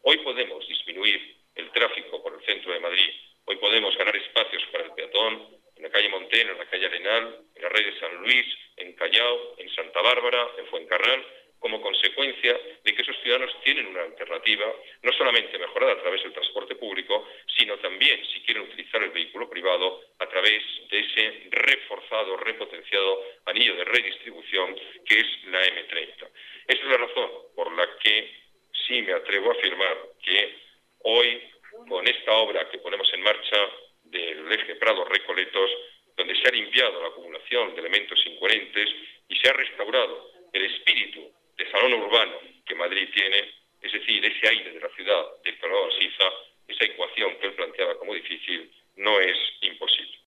Hoy podemos disminuir el tráfico por el centro de Madrid, hoy podemos ganar espacios para el peatón en la calle Monteno, en la calle Arenal, en la red de San Luis, en Callao, en Santa Bárbara, en Fuencarral, como consecuencia de que esos ciudadanos tienen una alternativa, no solamente mejorada a través del transporte público, sino también, si quieren utilizar el vehículo privado, a través de ese reforzado, repotenciado anillo de redistribución que es la M30. Esa es la razón por la que sí me atrevo a afirmar que hoy, con esta obra que ponemos en marcha del eje Prado-Recoletos, donde se ha limpiado la acumulación de elementos incoherentes y se ha restaurado el espíritu de salón urbano que Madrid tiene, es decir, ese aire de la ciudad del Colorado Siza, esa ecuación que él planteaba como difícil, no es imposible.